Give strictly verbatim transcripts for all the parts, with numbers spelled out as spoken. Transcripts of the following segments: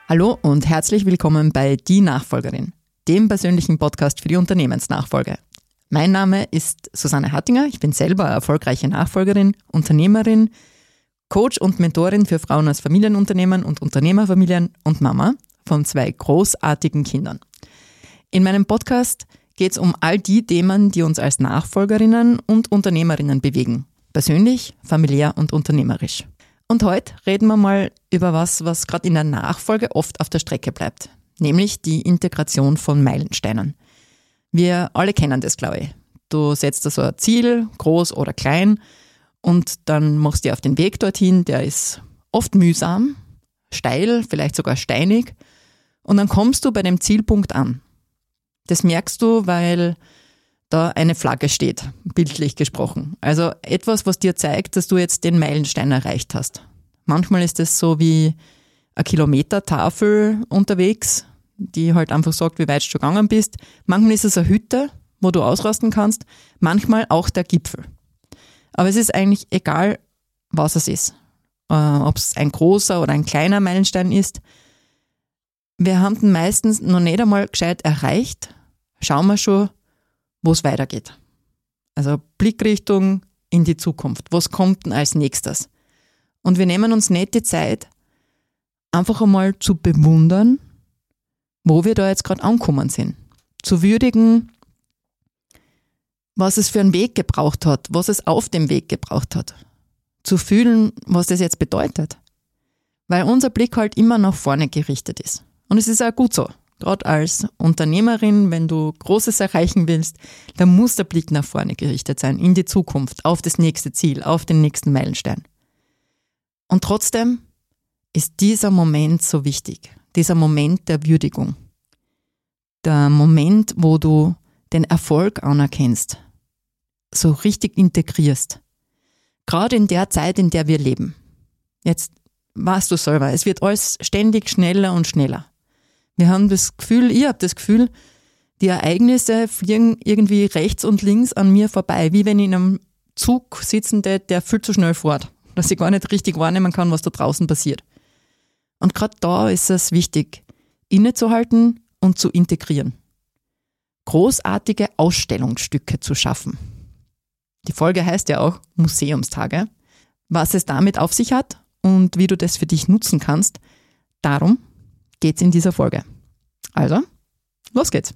Hallo und herzlich willkommen bei Die Nachfolgerin, dem persönlichen Podcast für die Unternehmensnachfolge. Mein Name ist Susanne Hattinger, ich bin selber erfolgreiche Nachfolgerin, Unternehmerin, Coach und Mentorin für Frauen aus Familienunternehmen und Unternehmerfamilien und Mama von zwei großartigen Kindern. In meinem Podcast geht es um all die Themen, die uns als Nachfolgerinnen und Unternehmerinnen bewegen, persönlich, familiär und unternehmerisch. Und heute reden wir mal über was, was gerade in der Nachfolge oft auf der Strecke bleibt, nämlich die Integration von Meilensteinen. Wir alle kennen das, glaube ich. Du setzt da so ein Ziel, groß oder klein, und dann machst du dich auf den Weg dorthin, der ist oft mühsam, steil, vielleicht sogar steinig, und dann kommst du bei dem Zielpunkt an. Das merkst du, weil da eine Flagge steht, bildlich gesprochen. Also etwas, was dir zeigt, dass du jetzt den Meilenstein erreicht hast. Manchmal ist es so wie eine Kilometertafel unterwegs, die halt einfach sagt, wie weit du gegangen bist. Manchmal ist es eine Hütte, wo du ausrasten kannst. Manchmal auch der Gipfel. Aber es ist eigentlich egal, was es ist. Äh, ob es ein großer oder ein kleiner Meilenstein ist. Wir haben den meistens noch nicht einmal gescheit erreicht. Schauen wir schon, wo es weitergeht. Also Blickrichtung in die Zukunft. Was kommt denn als nächstes? Und wir nehmen uns nicht die Zeit, einfach einmal zu bewundern, wo wir da jetzt gerade angekommen sind. Zu würdigen, was es für einen Weg gebraucht hat, was es auf dem Weg gebraucht hat. Zu fühlen, was das jetzt bedeutet. Weil unser Blick halt immer nach vorne gerichtet ist. Und es ist auch gut so. Gerade als Unternehmerin, wenn du Großes erreichen willst, dann muss der Blick nach vorne gerichtet sein, in die Zukunft, auf das nächste Ziel, auf den nächsten Meilenstein. Und trotzdem ist dieser Moment so wichtig, dieser Moment der Würdigung. Der Moment, wo du den Erfolg anerkennst, so richtig integrierst. Gerade in der Zeit, in der wir leben. Jetzt weißt du selber, es wird alles ständig schneller und schneller. Wir haben das Gefühl, ich habe das Gefühl, die Ereignisse fliegen irgendwie rechts und links an mir vorbei, wie wenn ich in einem Zug sitzende, der viel zu schnell fährt, dass ich gar nicht richtig wahrnehmen kann, was da draußen passiert. Und gerade da ist es wichtig, innezuhalten und zu integrieren. Großartige Ausstellungsstücke zu schaffen. Die Folge heißt ja auch Museumstage. Was es damit auf sich hat und wie du das für dich nutzen kannst, darum geht's in dieser Folge. Also, los geht's.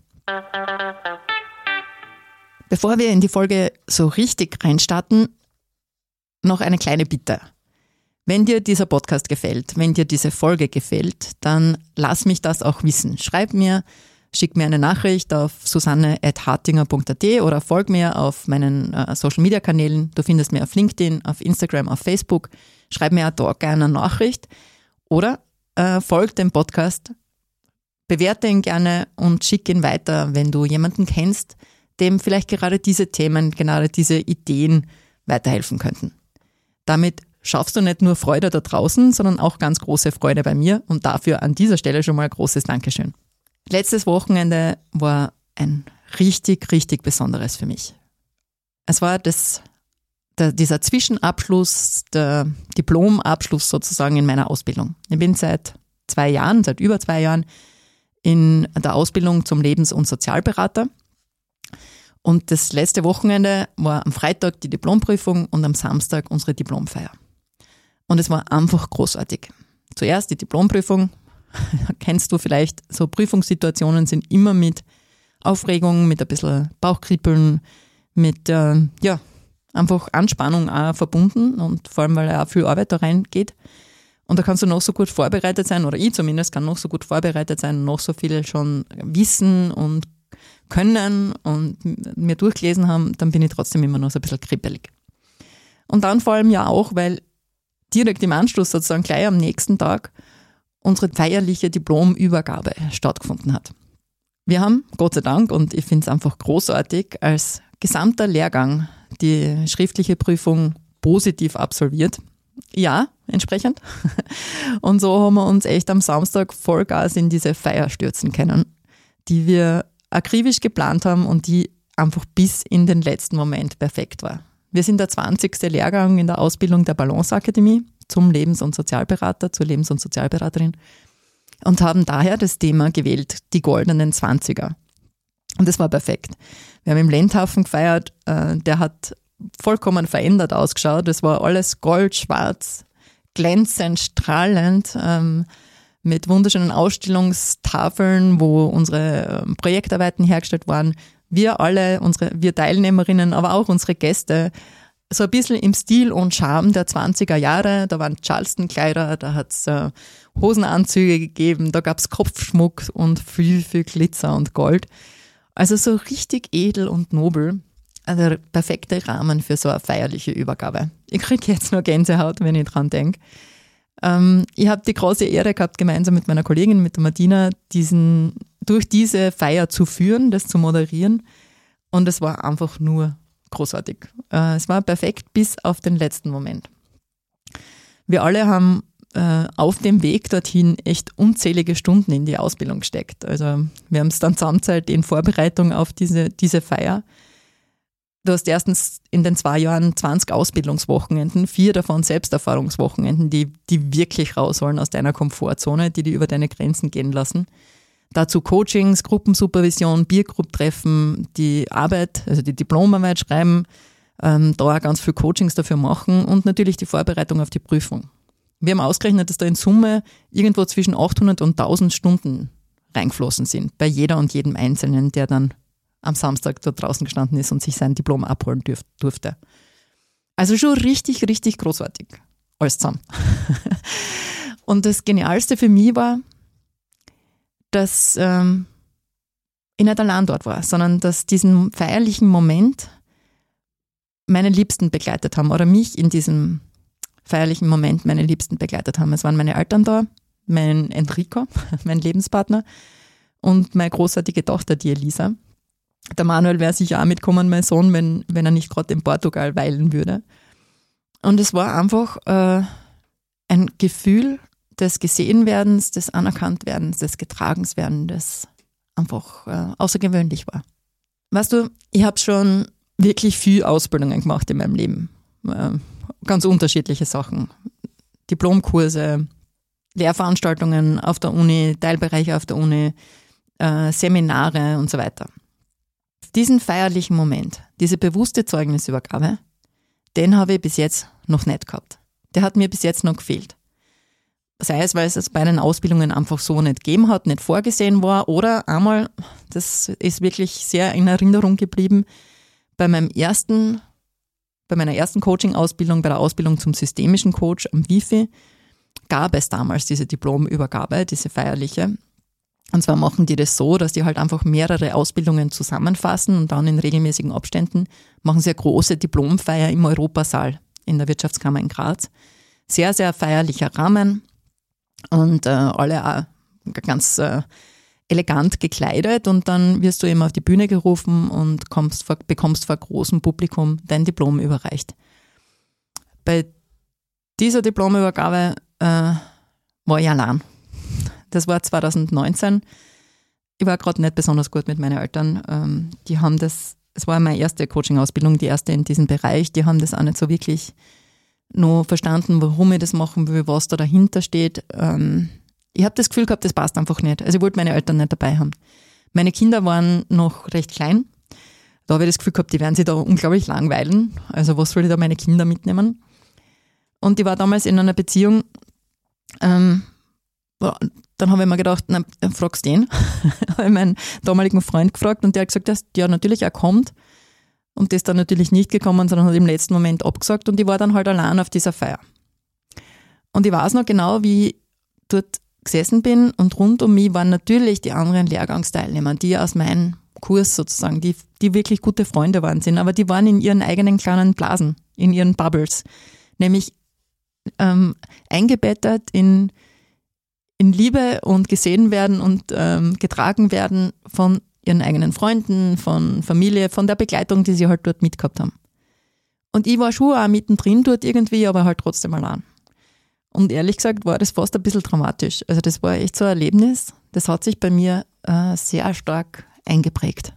Bevor wir in die Folge so richtig reinstarten, noch eine kleine Bitte. Wenn dir dieser Podcast gefällt, wenn dir diese Folge gefällt, dann lass mich das auch wissen. Schreib mir, schick mir eine Nachricht auf susanne at hartinger punkt at oder folg mir auf meinen äh, Social-Media-Kanälen. Du findest mich auf LinkedIn, auf Instagram, auf Facebook. Schreib mir auch da gerne eine Nachricht oder Äh, folg dem Podcast, bewerte ihn gerne und schick ihn weiter, wenn du jemanden kennst, dem vielleicht gerade diese Themen, gerade diese Ideen weiterhelfen könnten. Damit schaffst du nicht nur Freude da draußen, sondern auch ganz große Freude bei mir und dafür an dieser Stelle schon mal großes Dankeschön. Letztes Wochenende war ein richtig, richtig besonderes für mich. Es war das Der, dieser Zwischenabschluss, der Diplomabschluss sozusagen in meiner Ausbildung. Ich bin seit zwei Jahren, seit über zwei Jahren in der Ausbildung zum Lebens- und Sozialberater. Und das letzte Wochenende war am Freitag die Diplomprüfung und am Samstag unsere Diplomfeier. Und es war einfach großartig. Zuerst die Diplomprüfung, kennst du vielleicht, so Prüfungssituationen sind immer mit Aufregung, mit ein bisschen Bauchkribbeln, mit, äh, ja, einfach Anspannung auch verbunden und vor allem, weil ja auch viel Arbeit da reingeht. Und da kannst du noch so gut vorbereitet sein, oder ich zumindest kann noch so gut vorbereitet sein, noch so viel schon wissen und können und mir durchgelesen haben, dann bin ich trotzdem immer noch so ein bisschen kribbelig. Und dann vor allem ja auch, weil direkt im Anschluss sozusagen gleich am nächsten Tag unsere feierliche Diplomübergabe stattgefunden hat. Wir haben, Gott sei Dank, und ich finde es einfach großartig, als gesamter Lehrgang die schriftliche Prüfung positiv absolviert. Ja, entsprechend. Und so haben wir uns echt am Samstag Vollgas in diese Feier stürzen können, die wir akribisch geplant haben und die einfach bis in den letzten Moment perfekt war. Wir sind der zwanzigste Lehrgang in der Ausbildung der Balance Akademie zum Lebens- und Sozialberater, zur Lebens- und Sozialberaterin. und haben daher das Thema gewählt, die goldenen Zwanziger. Und das war perfekt. Wir haben im Lendhafen gefeiert, äh, der hat vollkommen verändert ausgeschaut. Das war alles gold, schwarz, glänzend, strahlend, ähm, mit wunderschönen Ausstellungstafeln, wo unsere ähm, Projektarbeiten hergestellt waren. Wir alle, unsere, wir Teilnehmerinnen, aber auch unsere Gäste, so ein bisschen im Stil und Charme der zwanziger Jahre. Da waren Charleston-Kleider, da hat es äh, Hosenanzüge gegeben, da gab es Kopfschmuck und viel, viel Glitzer und Gold. Also so richtig edel und nobel. Also der perfekte Rahmen für so eine feierliche Übergabe. Ich kriege jetzt nur Gänsehaut, wenn ich dran denke. Ähm, ich habe die große Ehre gehabt, gemeinsam mit meiner Kollegin, mit der Martina, diesen, durch diese Feier zu führen, das zu moderieren. Und es war einfach nur großartig. Äh, es war perfekt bis auf den letzten Moment. Wir alle haben äh, auf dem Weg dorthin echt unzählige Stunden in die Ausbildung gesteckt. Also wir haben es dann zusammenzahlt in Vorbereitung auf diese, diese Feier. Du hast erstens in den zwei Jahren zwanzig Ausbildungswochenenden, vier davon Selbsterfahrungswochenenden, die, die wirklich rausholen aus deiner Komfortzone, die dich über deine Grenzen gehen lassen. Dazu Coachings, Gruppensupervision, Biergruppentreffen, die Arbeit, also die Diplomarbeit schreiben, ähm, da auch ganz viel Coachings dafür machen und natürlich die Vorbereitung auf die Prüfung. Wir haben ausgerechnet, dass da in Summe irgendwo zwischen achthundert und tausend Stunden reingeflossen sind, bei jeder und jedem Einzelnen, der dann am Samstag da draußen gestanden ist und sich sein Diplom abholen dürf, durfte. Also schon richtig, richtig großartig. Alles zusammen. Und das Genialste für mich war, dass ähm, ich nicht allein dort war, sondern dass diesen feierlichen Moment meine Liebsten begleitet haben oder mich in diesem feierlichen Moment meine Liebsten begleitet haben. Es waren meine Eltern da, mein Enrico, mein Lebenspartner und meine großartige Tochter, die Elisa. Der Manuel wäre sicher auch mitgekommen, mein Sohn, wenn, wenn er nicht gerade in Portugal weilen würde. Und es war einfach äh, ein Gefühl des Gesehenwerdens, des Anerkanntwerdens, des Getragenswerdens, das einfach äh, außergewöhnlich war. Weißt du, ich habe schon wirklich viel Ausbildungen gemacht in meinem Leben. Äh, ganz unterschiedliche Sachen. Diplomkurse, Lehrveranstaltungen auf der Uni, Teilbereiche auf der Uni, äh, Seminare und so weiter. Diesen feierlichen Moment, diese bewusste Zeugnisübergabe, den habe ich bis jetzt noch nicht gehabt. Der hat mir bis jetzt noch gefehlt. Sei es, weil es bei den Ausbildungen einfach so nicht gegeben hat, nicht vorgesehen war oder einmal, das ist wirklich sehr in Erinnerung geblieben, bei meinem ersten, bei meiner ersten Coaching-Ausbildung, bei der Ausbildung zum systemischen Coach am W I F I, gab es damals diese Diplomübergabe, diese feierliche. Und zwar machen die das so, dass die halt einfach mehrere Ausbildungen zusammenfassen und dann in regelmäßigen Abständen machen sie eine große Diplomfeier im Europasaal in der Wirtschaftskammer in Graz. Sehr, sehr feierlicher Rahmen und äh, alle auch ganz äh, elegant gekleidet und dann wirst du eben auf die Bühne gerufen und kommst vor, bekommst vor großem Publikum dein Diplom überreicht. Bei dieser Diplomübergabe äh, war ich allein. Das war zwanzig neunzehn. Ich war gerade nicht besonders gut mit meinen Eltern. Ähm, die haben das, es war meine erste Coaching-Ausbildung, die erste in diesem Bereich. Die haben das auch nicht so wirklich noch verstanden, warum ich das machen will, was da dahinter steht. Ähm, ich habe das Gefühl gehabt, das passt einfach nicht. Also ich wollte meine Eltern nicht dabei haben. Meine Kinder waren noch recht klein. Da habe ich das Gefühl gehabt, die werden sich da unglaublich langweilen. Also was soll ich da meine Kinder mitnehmen? Und ich war damals in einer Beziehung, ähm, dann habe ich mir gedacht, na, fragst den. habe ich meinen damaligen Freund gefragt und der hat gesagt, dass der natürlich auch kommt. Und der ist dann natürlich nicht gekommen, sondern hat im letzten Moment abgesagt und ich war dann halt allein auf dieser Feier. Und ich weiß noch genau, wie ich dort gesessen bin und rund um mich waren natürlich die anderen Lehrgangsteilnehmer, die aus meinem Kurs sozusagen, die, die wirklich gute Freunde waren sind, aber die waren in ihren eigenen kleinen Blasen, in ihren Bubbles, nämlich ähm, eingebettet in in Liebe und gesehen werden und ähm, getragen werden von ihren eigenen Freunden, von Familie, von der Begleitung, die sie halt dort mitgehabt haben. Und ich war schon auch mittendrin dort irgendwie, aber halt trotzdem allein. Und ehrlich gesagt war das fast ein bisschen dramatisch. Also das war echt so ein Erlebnis, das hat sich bei mir äh, sehr stark eingeprägt.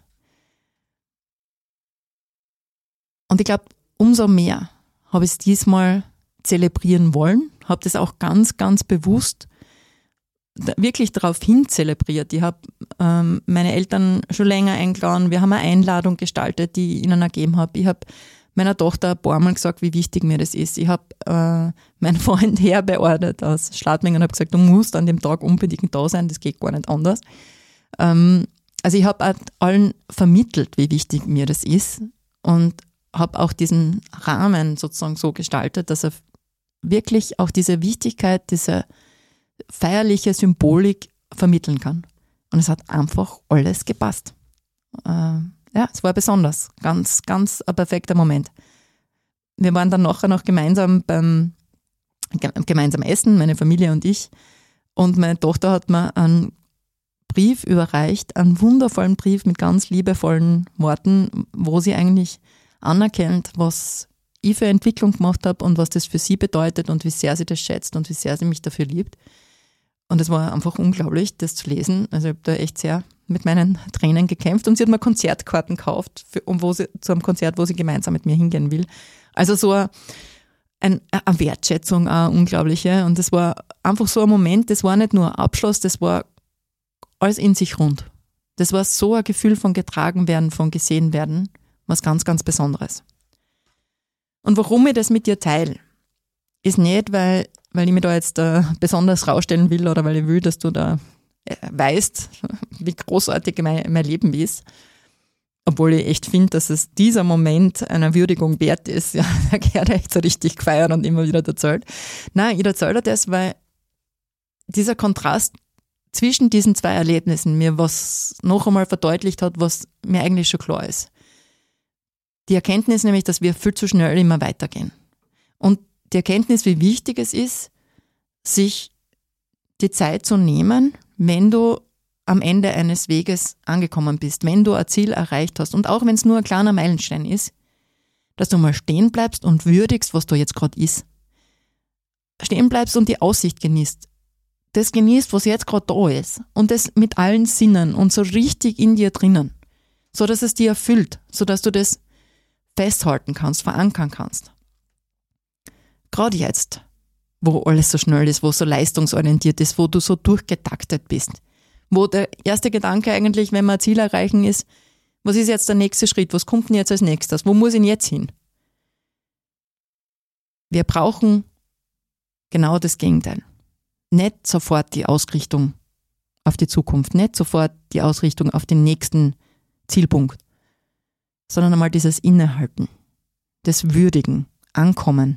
Und ich glaube, umso mehr habe ich es diesmal zelebrieren wollen, habe das auch ganz, ganz bewusst wirklich darauf hin zelebriert. Ich habe ähm, meine Eltern schon länger eingeladen. Wir haben eine Einladung gestaltet, die ich ihnen ergeben habe. Ich habe meiner Tochter ein paar Mal gesagt, wie wichtig mir das ist. Ich habe äh, meinen Freund herbeordert aus Schladming und habe gesagt, du musst an dem Tag unbedingt da sein, das geht gar nicht anders. Ähm, also ich habe allen vermittelt, wie wichtig mir das ist und habe auch diesen Rahmen sozusagen so gestaltet, dass er wirklich auch diese Wichtigkeit, diese feierliche Symbolik vermitteln kann. Und es hat einfach alles gepasst. Äh, ja, es war besonders. Ganz, ganz ein perfekter Moment. Wir waren dann nachher noch gemeinsam beim gemeinsam essen, meine Familie und ich. Und meine Tochter hat mir einen Brief überreicht, einen wundervollen Brief mit ganz liebevollen Worten, wo sie eigentlich anerkennt, was ich für Entwicklung gemacht habe und was das für sie bedeutet und wie sehr sie das schätzt und wie sehr sie mich dafür liebt. Und es war einfach unglaublich, das zu lesen. Also ich habe da echt sehr mit meinen Tränen gekämpft und sie hat mir Konzertkarten gekauft, für, um wo sie, zu einem Konzert, wo sie gemeinsam mit mir hingehen will. Also so eine, eine, eine Wertschätzung, eine unglaubliche. Und das war einfach so ein Moment, das war nicht nur ein Abschluss, das war alles in sich rund. Das war so ein Gefühl von getragen werden, von gesehen werden, was ganz, ganz Besonderes. Und warum ich das mit dir teile, ist nicht, weil, weil ich mich da jetzt äh, besonders rausstellen will oder weil ich will, dass du da äh, weißt, wie großartig mein, mein Leben ist. Obwohl ich echt finde, dass es dieser Moment einer Würdigung wert ist. Ja, da gehört echt so richtig gefeiert und immer wieder erzählt. Nein, ich erzähle das, weil dieser Kontrast zwischen diesen zwei Erlebnissen mir was noch einmal verdeutlicht hat, was mir eigentlich schon klar ist. Die Erkenntnis nämlich, dass wir viel zu schnell immer weitergehen. Und die Erkenntnis, wie wichtig es ist, sich die Zeit zu nehmen, wenn du am Ende eines Weges angekommen bist, wenn du ein Ziel erreicht hast und auch wenn es nur ein kleiner Meilenstein ist, dass du mal stehen bleibst und würdigst, was da jetzt gerade ist. Stehen bleibst und die Aussicht genießt. Das genießt, was jetzt gerade da ist und das mit allen Sinnen und so richtig in dir drinnen, so dass es dir erfüllt, so dass du das festhalten kannst, verankern kannst. Gerade jetzt, wo alles so schnell ist, wo so leistungsorientiert ist, wo du so durchgetaktet bist, wo der erste Gedanke eigentlich, wenn wir ein Ziel erreichen, ist, was ist jetzt der nächste Schritt, was kommt denn jetzt als nächstes, wo muss ich denn jetzt hin? Wir brauchen genau das Gegenteil. Nicht sofort die Ausrichtung auf die Zukunft, nicht sofort die Ausrichtung auf den nächsten Zielpunkt, sondern einmal dieses Innehalten, das Würdigen, Ankommen.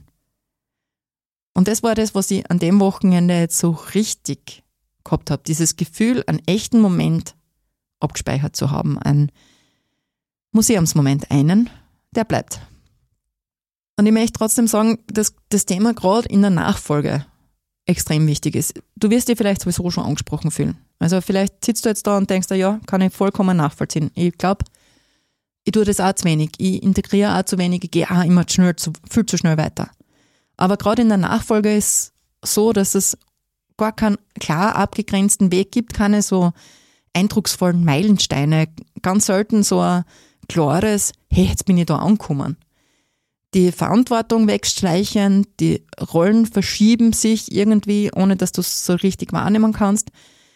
Und das war das, was ich an dem Wochenende jetzt so richtig gehabt habe, dieses Gefühl, einen echten Moment abgespeichert zu haben, einen Museumsmoment, einen, der bleibt. Und ich möchte trotzdem sagen, dass das Thema gerade in der Nachfolge extrem wichtig ist. Du wirst dich vielleicht sowieso schon angesprochen fühlen. Also vielleicht sitzt du jetzt da und denkst, ja, kann ich vollkommen nachvollziehen. Ich glaube, ich tue das auch zu wenig. Ich integriere auch zu wenig. Ich gehe auch immer schnell, zu, viel zu schnell weiter. Aber gerade in der Nachfolge ist so, dass es gar keinen klar abgegrenzten Weg gibt, keine so eindrucksvollen Meilensteine. Ganz selten so ein klares, hey, jetzt bin ich da angekommen. Die Verantwortung wegstreichen, die Rollen verschieben sich irgendwie, ohne dass du es so richtig wahrnehmen kannst.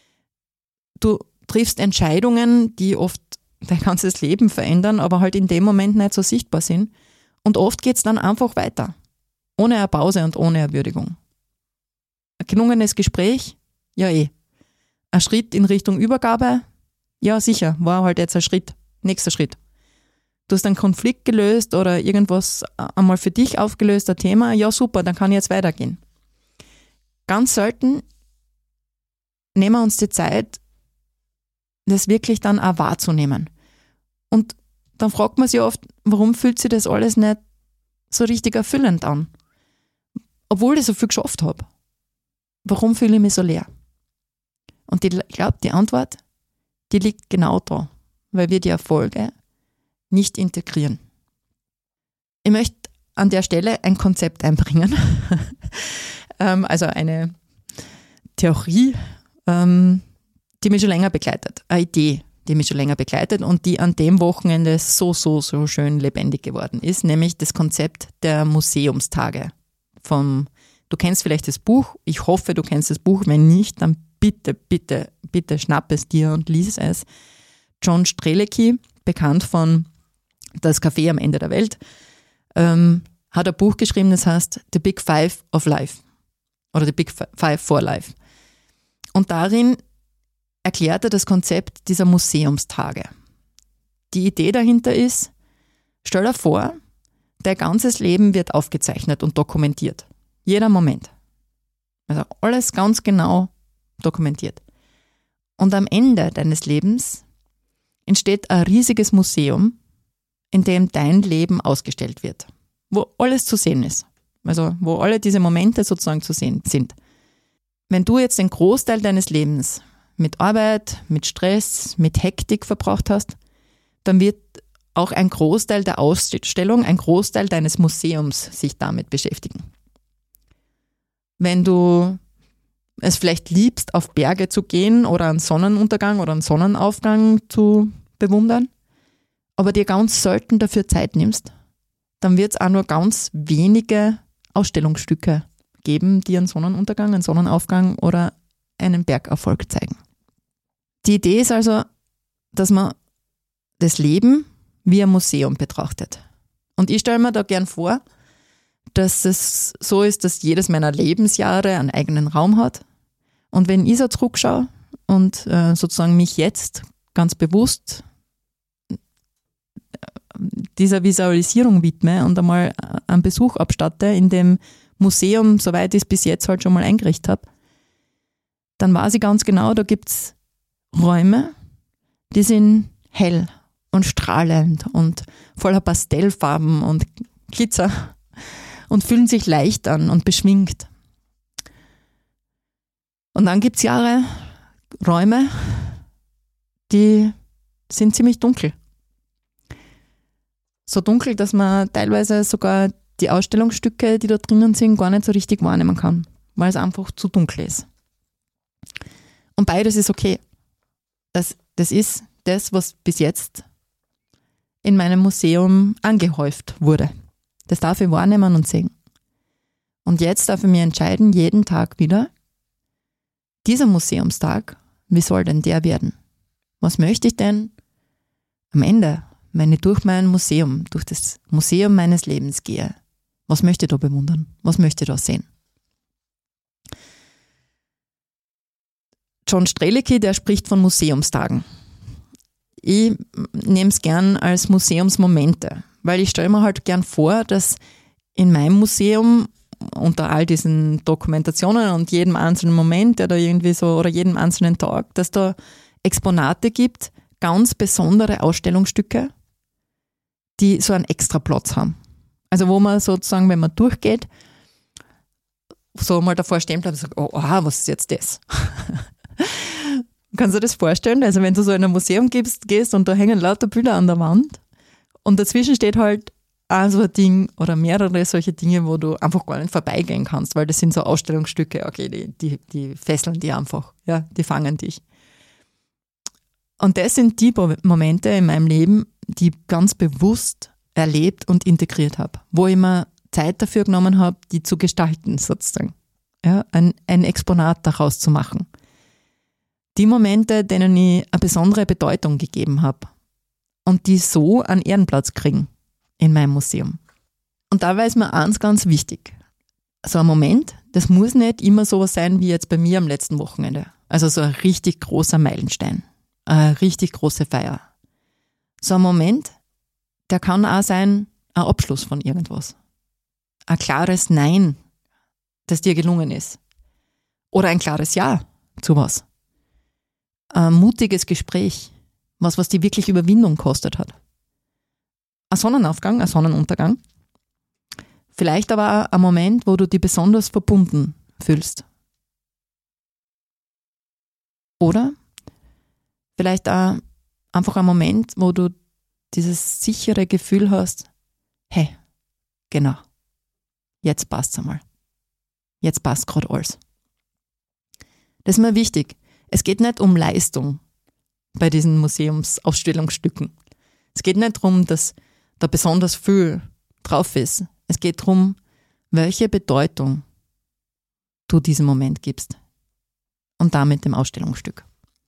Du triffst Entscheidungen, die oft dein ganzes Leben verändern, aber halt in dem Moment nicht so sichtbar sind. Und oft geht es dann einfach weiter. Ohne eine Pause und ohne eine Würdigung. Ein gelungenes Gespräch? Ja eh. Ein Schritt in Richtung Übergabe? Ja sicher, war halt jetzt ein Schritt. Nächster Schritt. Du hast einen Konflikt gelöst oder irgendwas einmal für dich aufgelöst, ein Thema? Ja super, dann kann ich jetzt weitergehen. Ganz selten nehmen wir uns die Zeit, das wirklich dann auch wahrzunehmen. Und dann fragt man sich oft, warum fühlt sich das alles nicht so richtig erfüllend an? Obwohl ich so viel geschafft habe. Warum fühle ich mich so leer? Und ich glaube, die Antwort, die liegt genau da, weil wir die Erfolge nicht integrieren. Ich möchte an der Stelle ein Konzept einbringen, also eine Theorie, die mich schon länger begleitet, eine Idee, die mich schon länger begleitet und die an dem Wochenende so, so, so schön lebendig geworden ist, nämlich das Konzept der Museumstage. Vom, du kennst vielleicht das Buch, ich hoffe, du kennst das Buch, wenn nicht, dann bitte, bitte, bitte schnapp es dir und lies es. John Strzelecki, bekannt von Das Café am Ende der Welt, ähm, hat ein Buch geschrieben, das heißt The Big Five of Life oder The Big Five for Life. Und darin erklärt er das Konzept dieser Museumstage. Die Idee dahinter ist, stell dir vor, dein ganzes Leben wird aufgezeichnet und dokumentiert. Jeder Moment. Also alles ganz genau dokumentiert. Und am Ende deines Lebens entsteht ein riesiges Museum, in dem dein Leben ausgestellt wird, wo alles zu sehen ist. Also wo alle diese Momente sozusagen zu sehen sind. Wenn du jetzt den Großteil deines Lebens mit Arbeit, mit Stress, mit Hektik verbracht hast, dann wird auch ein Großteil der Ausstellung, ein Großteil deines Museums sich damit beschäftigen. Wenn du es vielleicht liebst, auf Berge zu gehen oder einen Sonnenuntergang oder einen Sonnenaufgang zu bewundern, aber dir ganz selten dafür Zeit nimmst, dann wird es auch nur ganz wenige Ausstellungsstücke geben, die einen Sonnenuntergang, einen Sonnenaufgang oder einen Bergerfolg zeigen. Die Idee ist also, dass man das Leben wie ein Museum betrachtet. Und ich stelle mir da gern vor, dass es so ist, dass jedes meiner Lebensjahre einen eigenen Raum hat. Und wenn ich so zurückschaue und äh, sozusagen mich jetzt ganz bewusst dieser Visualisierung widme und einmal einen Besuch abstatte in dem Museum, soweit ich es bis jetzt halt schon mal eingerichtet habe, dann weiß ich ganz genau, da gibt es Räume, die sind hell und strahlend und voller Pastellfarben und Glitzer und fühlen sich leicht an und beschwingt. Und dann gibt es Jahre, Räume, die sind ziemlich dunkel. So dunkel, dass man teilweise sogar die Ausstellungsstücke, die da drinnen sind, gar nicht so richtig wahrnehmen kann, weil es einfach zu dunkel ist. Und beides ist okay. Das, das ist das, was bis jetzt in meinem Museum angehäuft wurde. Das darf ich wahrnehmen und sehen. Und jetzt darf ich mir entscheiden, jeden Tag wieder, dieser Museumstag, wie soll denn der werden? Was möchte ich denn am Ende, wenn ich durch mein Museum, durch das Museum meines Lebens gehe, was möchte ich da bewundern? Was möchte ich da sehen? John Strzelecki, der spricht von Museumstagen. Ich nehme es gern als Museumsmomente, weil ich stelle mir halt gern vor, dass in meinem Museum unter all diesen Dokumentationen und jedem einzelnen Moment, der da irgendwie so, oder jedem einzelnen Tag, dass da Exponate gibt, ganz besondere Ausstellungsstücke, die so einen extra Platz haben. Also wo man sozusagen, wenn man durchgeht, so mal davor stehen bleibt und sagt, oh, aha, was ist jetzt das? Kannst du dir das vorstellen? Also wenn du so in ein Museum gehst, gehst und da hängen lauter Bilder an der Wand und dazwischen steht halt auch so ein Ding oder mehrere solche Dinge, wo du einfach gar nicht vorbeigehen kannst, weil das sind so Ausstellungsstücke, okay, die, die, die fesseln die einfach, ja, die fangen dich. Und das sind die Momente in meinem Leben, die ich ganz bewusst erlebt und integriert habe, wo ich mir Zeit dafür genommen habe, die zu gestalten sozusagen, ja, ein, ein Exponat daraus zu machen. Die Momente, denen ich eine besondere Bedeutung gegeben habe und die so einen Ehrenplatz kriegen in meinem Museum. Und dabei ist mir eins ganz wichtig. So ein Moment, das muss nicht immer sowas sein wie jetzt bei mir am letzten Wochenende. Also so ein richtig großer Meilenstein, eine richtig große Feier. So ein Moment, der kann auch sein, ein Abschluss von irgendwas. Ein klares Nein, das dir gelungen ist. Oder ein klares Ja zu was. Ein mutiges Gespräch, was, was dir wirklich Überwindung gekostet hat. Ein Sonnenaufgang, ein Sonnenuntergang. Vielleicht aber auch ein Moment, wo du dich besonders verbunden fühlst. Oder vielleicht auch einfach ein Moment, wo du dieses sichere Gefühl hast, hey, genau, jetzt passt's einmal. Jetzt passt gerade alles. Das ist mir wichtig. Es geht nicht um Leistung bei diesen Museumsausstellungsstücken. Es geht nicht darum, dass da besonders viel drauf ist. Es geht darum, welche Bedeutung du diesem Moment gibst. und damit dem Ausstellungsstück.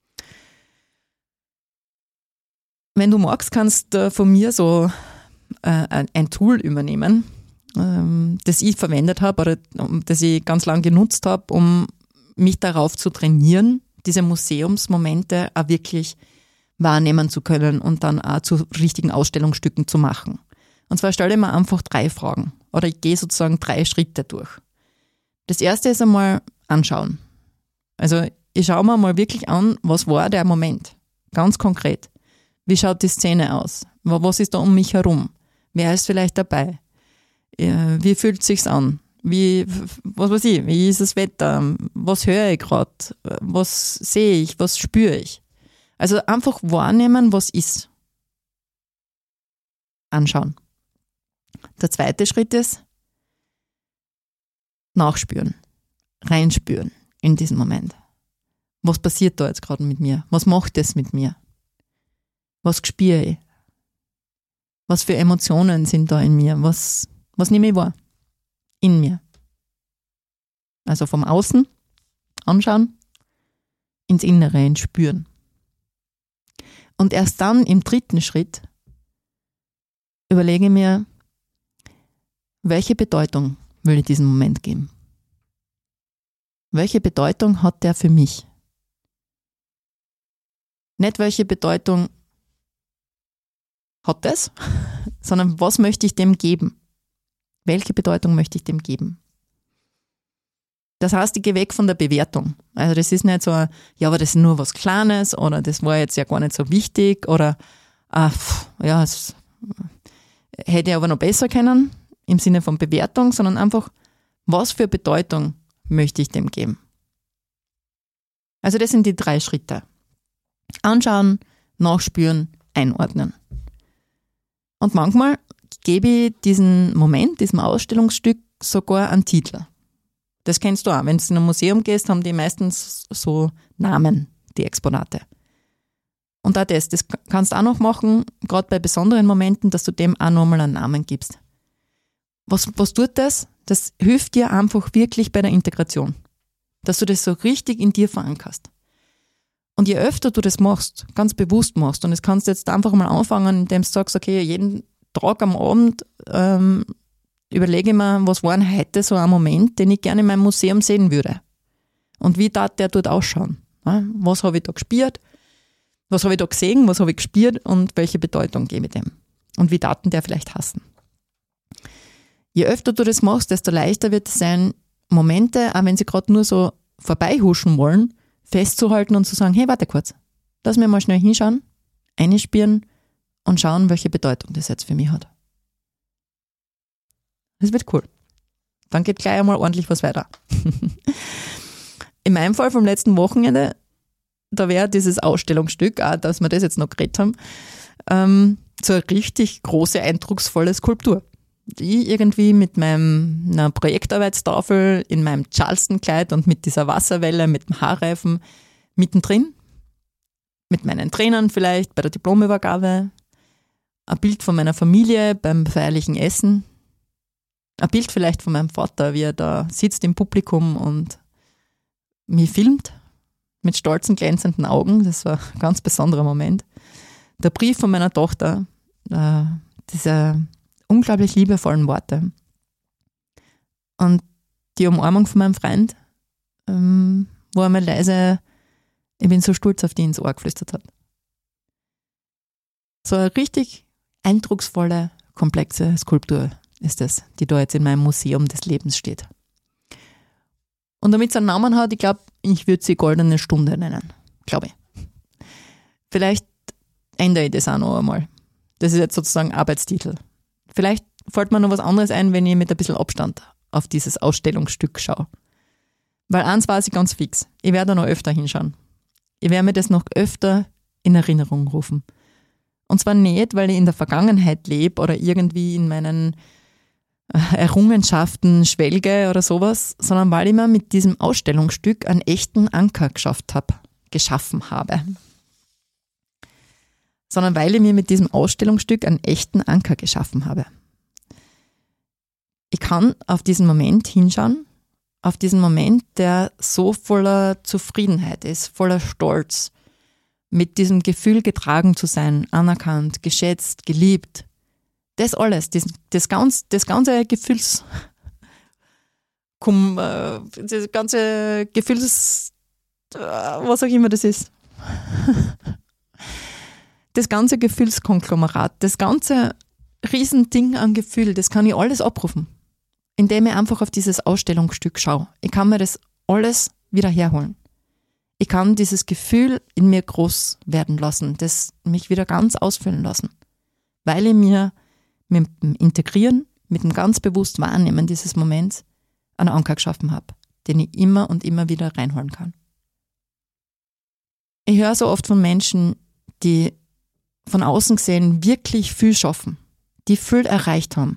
Wenn du magst, kannst du von mir so äh, ein Tool übernehmen, ähm, das ich verwendet habe oder das ich ganz lange genutzt habe, um mich darauf zu trainieren, diese Museumsmomente auch wirklich wahrnehmen zu können und dann auch zu richtigen Ausstellungsstücken zu machen. Und zwar stelle ich mir einfach drei Fragen oder ich gehe sozusagen drei Schritte durch. Das erste ist einmal anschauen. Also ich schaue mir mal wirklich an, was war der Moment, ganz konkret. Wie schaut die Szene aus? Was ist da um mich herum? Wer ist vielleicht dabei? Wie fühlt es sich an? Wie, was weiß ich, wie ist das Wetter? Was höre ich gerade? Was sehe ich? Was spüre ich? Also einfach wahrnehmen, was ist. Anschauen. Der zweite Schritt ist nachspüren, reinspüren in diesen Moment. Was passiert da jetzt gerade mit mir? Was macht es mit mir? Was spüre ich? Was für Emotionen sind da in mir? Was, was nehme ich wahr? In mir. Also vom Außen anschauen, ins Innere, ins Spüren. Und erst dann im dritten Schritt überlege ich mir, welche Bedeutung will ich diesem Moment geben? Welche Bedeutung hat der für mich? Nicht welche Bedeutung hat es, sondern was möchte ich dem geben? Welche Bedeutung möchte ich dem geben? Das heißt, ich gehe weg von der Bewertung. Also das ist nicht so, ja, aber das ist nur was Kleines oder das war jetzt ja gar nicht so wichtig oder ah, pff, ja, es hätte ich aber noch besser können im Sinne von Bewertung, sondern einfach, was für Bedeutung möchte ich dem geben? Also das sind die drei Schritte. Anschauen, nachspüren, einordnen. Und manchmal gebe ich diesen Moment, diesem Ausstellungsstück sogar einen Titel. Das kennst du auch. Wenn du in ein Museum gehst, haben die meistens so Namen, die Exponate. Und auch das, das kannst du auch noch machen, gerade bei besonderen Momenten, dass du dem auch nochmal einen Namen gibst. Was, was tut das? Das hilft dir einfach wirklich bei der Integration. Dass du das so richtig in dir verankerst. Und je öfter du das machst, ganz bewusst machst, und das kannst du jetzt einfach mal anfangen, indem du sagst, okay, jeden Tag am Abend ähm, überlege ich mir, was war denn heute so ein Moment, den ich gerne in meinem Museum sehen würde. Und wie darf der dort ausschauen? Ja, was habe ich da gespürt? Was habe ich da gesehen? Was habe ich gespürt? Und welche Bedeutung gebe ich dem? Und wie darf der vielleicht hassen? Je öfter du das machst, desto leichter wird es sein, Momente, auch wenn sie gerade nur so vorbeihuschen wollen, festzuhalten und zu sagen, hey, warte kurz, lass mir mal schnell hinschauen, einspüren und schauen, welche Bedeutung das jetzt für mich hat. Das wird cool. Dann geht gleich einmal ordentlich was weiter. In meinem Fall vom letzten Wochenende, da wäre dieses Ausstellungsstück, auch dass wir das jetzt noch geredet haben, ähm, so eine richtig große, eindrucksvolle Skulptur. Die irgendwie mit meiner Projektarbeitstafel in meinem Charleston-Kleid und mit dieser Wasserwelle, mit dem Haarreifen mittendrin, mit meinen Trainern vielleicht bei der Diplomübergabe, ein Bild von meiner Familie beim feierlichen Essen, ein Bild vielleicht von meinem Vater, wie er da sitzt im Publikum und mich filmt mit stolzen, glänzenden Augen. Das war ein ganz besonderer Moment. Der Brief von meiner Tochter, äh, dieser unglaublich liebevollen Worte. Und die Umarmung von meinem Freund, ähm, wo er mir leise, ich bin so stolz auf die ins Ohr geflüstert hat. So eine richtig eindrucksvolle, komplexe Skulptur ist das, die da jetzt in meinem Museum des Lebens steht. Und damit es einen Namen hat, ich glaube, ich würde sie Goldene Stunde nennen. Glaube ich. Vielleicht ändere ich das auch noch einmal. Das ist jetzt sozusagen Arbeitstitel. Vielleicht fällt mir noch was anderes ein, wenn ich mit ein bisschen Abstand auf dieses Ausstellungsstück schaue. Weil eins weiß ich ganz fix, ich werde da noch öfter hinschauen. Ich werde mir das noch öfter in Erinnerung rufen. Und zwar nicht, weil ich in der Vergangenheit lebe oder irgendwie in meinen Errungenschaften schwelge oder sowas, sondern weil ich mir mit diesem Ausstellungsstück einen echten Anker geschafft habe, geschaffen habe. Sondern weil ich mir mit diesem Ausstellungsstück einen echten Anker geschaffen habe. Ich kann auf diesen Moment hinschauen, auf diesen Moment, der so voller Zufriedenheit ist, voller Stolz, mit diesem Gefühl getragen zu sein, anerkannt, geschätzt, geliebt. Das alles, das, das, ganz, das ganze Gefühls, das ganze Gefühls, was auch immer das ist, das ganze Gefühlskonglomerat, das ganze Riesending an Gefühl, das kann ich alles abrufen, indem ich einfach auf dieses Ausstellungsstück schaue. Ich kann mir das alles wieder herholen. Ich kann dieses Gefühl in mir groß werden lassen, das mich wieder ganz ausfüllen lassen, weil ich mir mit dem Integrieren, mit dem ganz bewusst Wahrnehmen dieses Moments einen Anker geschaffen habe, den ich immer und immer wieder reinholen kann. Ich höre so oft von Menschen, die von außen gesehen wirklich viel schaffen, die viel erreicht haben,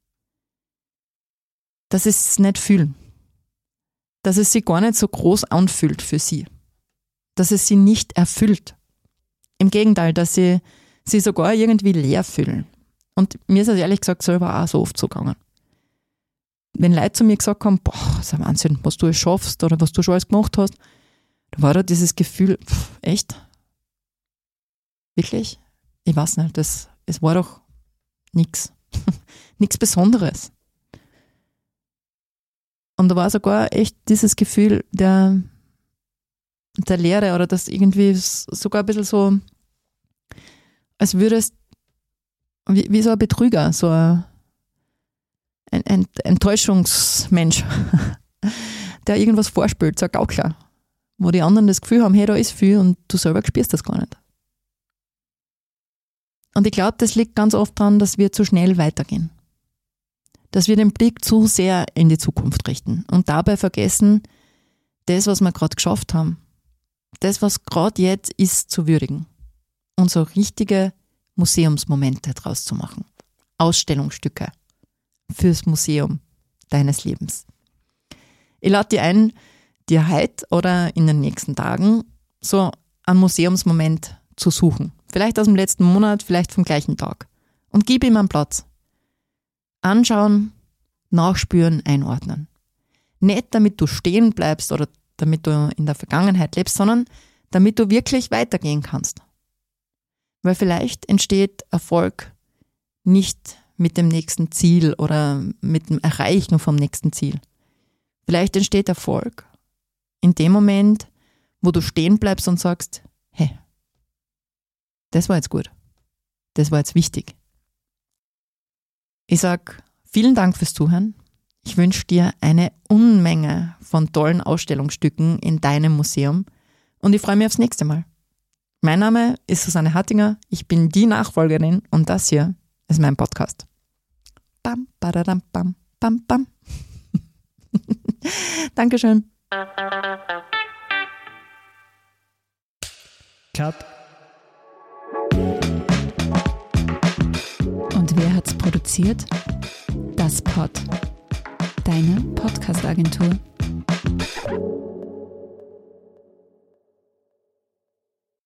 dass sie es nicht fühlen, dass es sich gar nicht so groß anfühlt für sie, dass es sie nicht erfüllt. Im Gegenteil, dass sie sich sogar irgendwie leer fühlen. Und mir ist das ehrlich gesagt selber auch so oft so gegangen. Wenn Leute zu mir gesagt haben, boah, das ist ein Wahnsinn, was du alles schaffst oder was du schon alles gemacht hast, da war da dieses Gefühl, pff, echt? Wirklich? Ich weiß nicht, das, es war doch nichts. Nichts Besonderes. Und da war sogar echt dieses Gefühl der, der Leere oder das irgendwie sogar ein bisschen so, als würde es wie, wie so ein Betrüger, so ein, ein, ein Enttäuschungsmensch, der irgendwas vorspielt, so ein Gaukler, wo die anderen das Gefühl haben, hey, da ist viel und du selber spürst das gar nicht. Und ich glaube, das liegt ganz oft daran, dass wir zu schnell weitergehen. Dass wir den Blick zu sehr in die Zukunft richten und dabei vergessen, das, was wir gerade geschafft haben, das, was gerade jetzt ist, zu würdigen und so richtige Museumsmomente draus zu machen. Ausstellungsstücke fürs Museum deines Lebens. Ich lade dich ein, dir heute oder in den nächsten Tagen so einen Museumsmoment zu suchen. Vielleicht aus dem letzten Monat, vielleicht vom gleichen Tag. Und gib ihm einen Platz. Anschauen, nachspüren, einordnen. Nicht damit du stehen bleibst oder damit du in der Vergangenheit lebst, sondern damit du wirklich weitergehen kannst. Weil vielleicht entsteht Erfolg nicht mit dem nächsten Ziel oder mit dem Erreichen vom nächsten Ziel. Vielleicht entsteht Erfolg in dem Moment, wo du stehen bleibst und sagst, hey, das war jetzt gut. Das war jetzt wichtig. Ich sage vielen Dank fürs Zuhören. Ich wünsche dir eine Unmenge von tollen Ausstellungsstücken in deinem Museum und ich freue mich aufs nächste Mal. Mein Name ist Susanne Hattinger, ich bin die Nachfolgerin und das hier ist mein Podcast. Bam, badadam, bam, bam, bam. Dankeschön. Cut. Und wer hat's produziert? Das Pod. Deine Podcast-Agentur.